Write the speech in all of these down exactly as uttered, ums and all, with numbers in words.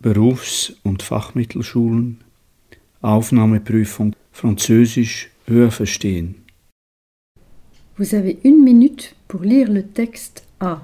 Berufs- und Fachmittelschulen, Aufnahmeprüfung, Französisch, Hörverstehen. Vous avez une minute pour lire le texte A.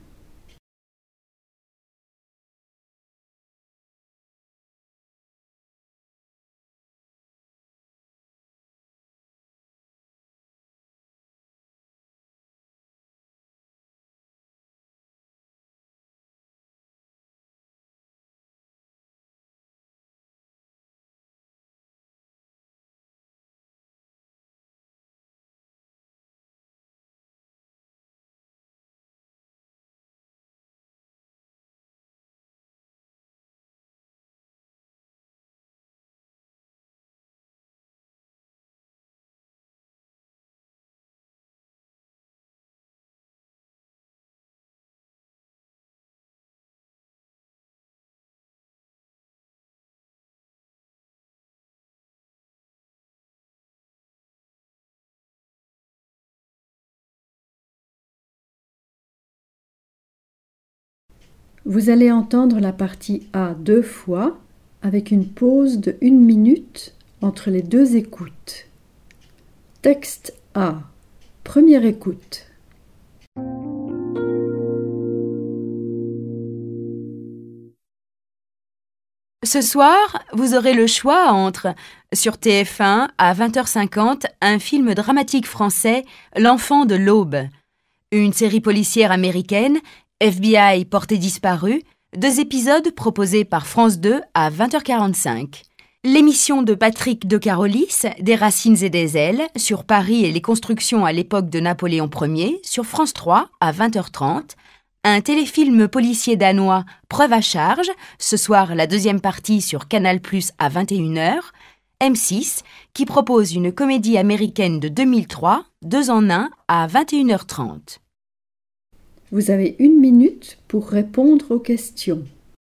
Vous allez entendre la partie A deux fois avec une pause de une minute entre les deux écoutes. Texte A. Première écoute. Ce soir, vous aurez le choix entre, sur T F un, à vingt heures cinquante, un film dramatique français, L'enfant de l'aube, une série policière américaine, F B I porté disparu, deux épisodes proposés par France deux à vingt heures quarante-cinq. L'émission de Patrick de Carolis, Des racines et des ailes, sur Paris et les constructions à l'époque de Napoléon Ier, sur France trois à vingt heures trente. Un téléfilm policier danois, Preuve à charge, ce soir la deuxième partie sur Canal plus, à vingt et une heures. M six, qui propose une comédie américaine de deux mille trois, Deux en un, à vingt et une heures trente. Vous avez une minute pour répondre aux questions.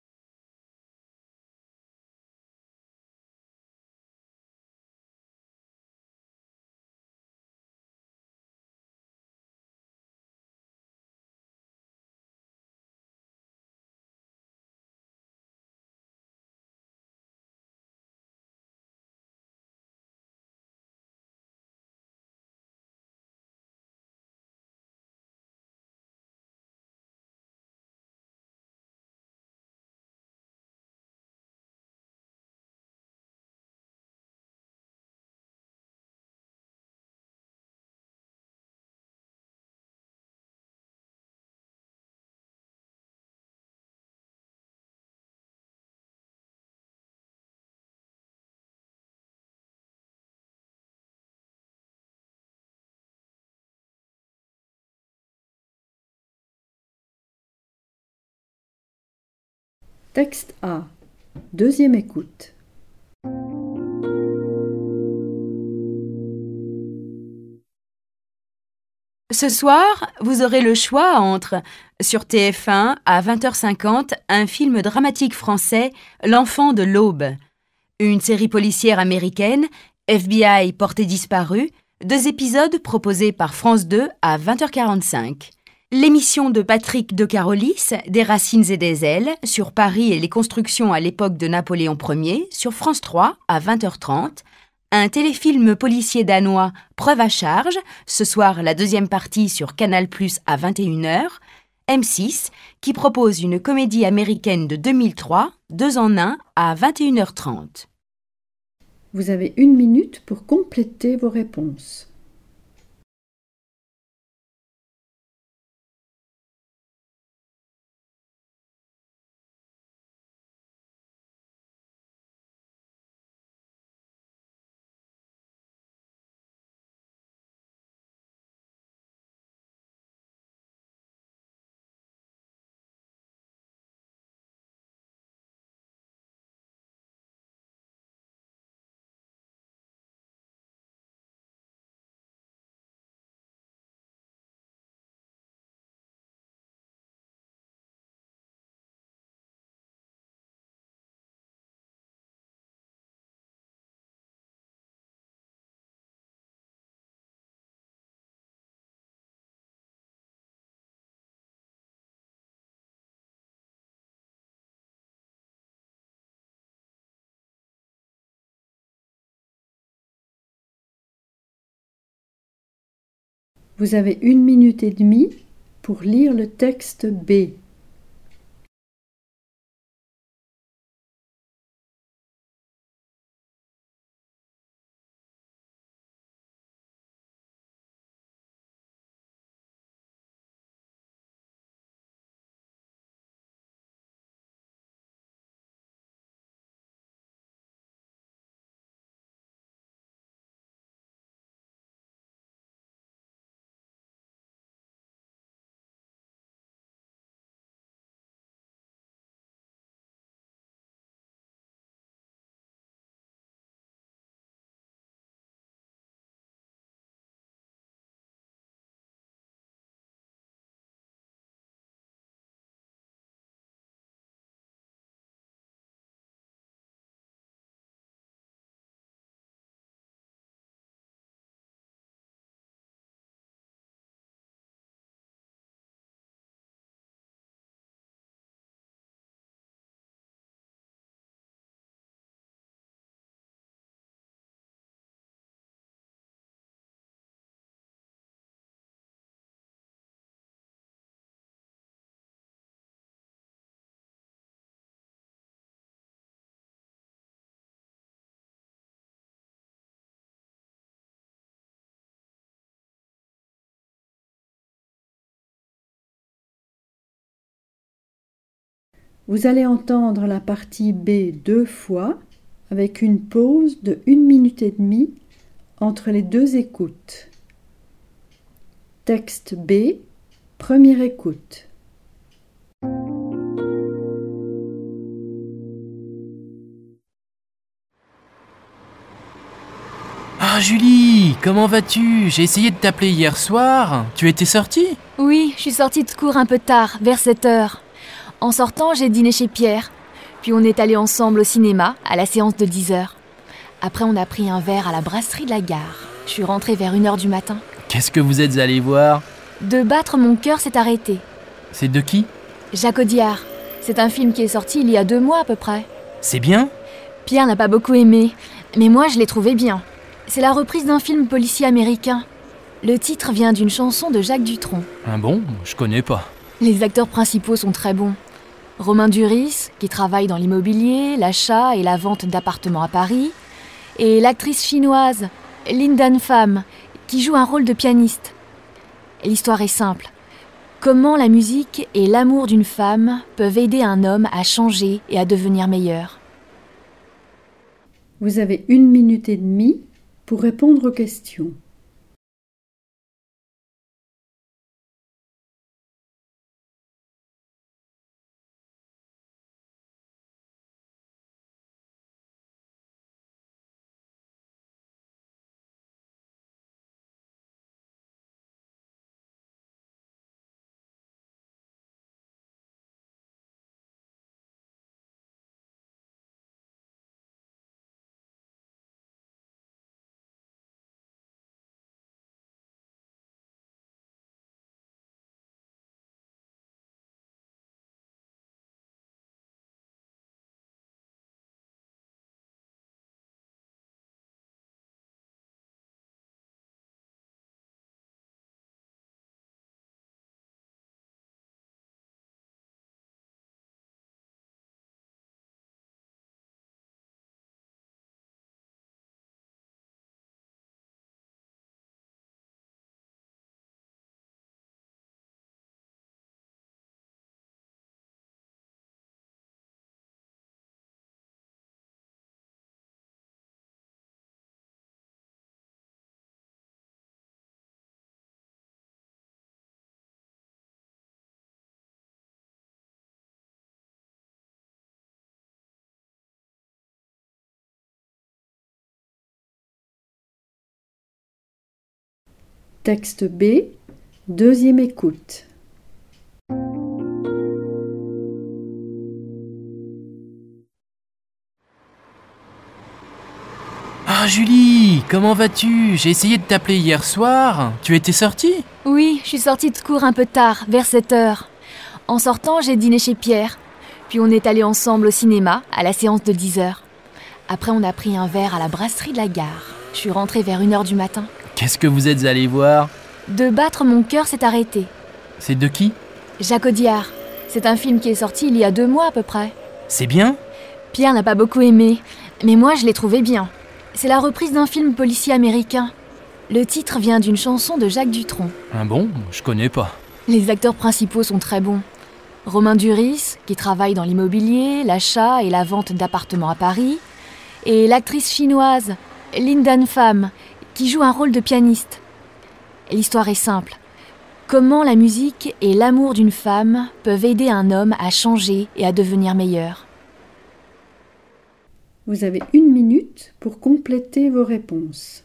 Texte A. Deuxième écoute. Ce soir, vous aurez le choix entre, sur T F un, à vingt heures cinquante, un film dramatique français, L'enfant de l'aube, une série policière américaine, F B I porté disparu, deux épisodes proposés par France deux à vingt heures quarante-cinq. L'émission de Patrick de Carolis, Des racines et des ailes, sur Paris et les constructions à l'époque de Napoléon Ier, sur France trois à vingt heures trente. Un téléfilm policier danois, Preuve à charge, ce soir la deuxième partie sur Canal plus, à vingt et une heures. M six, qui propose une comédie américaine de deux mille trois, Deux en un, à vingt et une heures trente. Vous avez une minute pour compléter vos réponses. Vous avez une minute et demie pour lire le texte B. Vous allez entendre la partie B deux fois avec une pause de une minute et demie entre les deux écoutes. Texte B, première écoute. Ah Julie, comment vas-tu? J'ai essayé de t'appeler hier soir. Tu étais sortie? Oui, je suis sortie de cours un peu tard, vers sept heures. En sortant, j'ai dîné chez Pierre. Puis on est allés ensemble au cinéma, à la séance de dix heures. Après, on a pris un verre à la brasserie de la gare. Je suis rentrée vers une heure du matin. Qu'est-ce que vous êtes allés voir? De battre mon cœur s'est arrêté. C'est de qui? Jacques Audiard. C'est un film qui est sorti il y a deux mois à peu près. C'est bien? Pierre n'a pas beaucoup aimé, mais moi je l'ai trouvé bien. C'est la reprise d'un film policier américain. Le titre vient d'une chanson de Jacques Dutronc. Ah bon? Je connais pas. Les acteurs principaux sont très bons. Romain Duris, qui travaille dans l'immobilier, l'achat et la vente d'appartements à Paris, et l'actrice chinoise Lin Dan Pham, qui joue un rôle de pianiste. L'histoire est simple. Comment la musique et l'amour d'une femme peuvent aider un homme à changer et à devenir meilleur. Vous avez une minute et demie pour répondre aux questions. Texte B, deuxième écoute. Ah Julie, comment vas-tu? J'ai essayé de t'appeler hier soir. Tu étais sortie? Oui, je suis sortie de cours un peu tard, vers sept heures. En sortant, j'ai dîné chez Pierre. Puis on est allés ensemble au cinéma, à la séance de dix heures. Après, on a pris un verre à la brasserie de la gare. Je suis rentrée vers une heure du matin. Qu'est-ce que vous êtes allés voir? De battre mon cœur s'est arrêté. C'est de qui? Jacques Audiard. C'est un film qui est sorti il y a deux mois à peu près. C'est bien? Pierre n'a pas beaucoup aimé, mais moi je l'ai trouvé bien. C'est la reprise d'un film policier américain. Le titre vient d'une chanson de Jacques Dutronc. Ah bon? Je connais pas. Les acteurs principaux sont très bons. Romain Duris, qui travaille dans l'immobilier, l'achat et la vente d'appartements à Paris, et l'actrice chinoise Lindan Pham, qui joue un rôle de pianiste. L'histoire est simple. Comment la musique et l'amour d'une femme peuvent aider un homme à changer et à devenir meilleur. Vous avez une minute pour compléter vos réponses.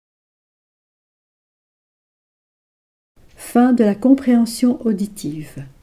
Fin de la compréhension auditive.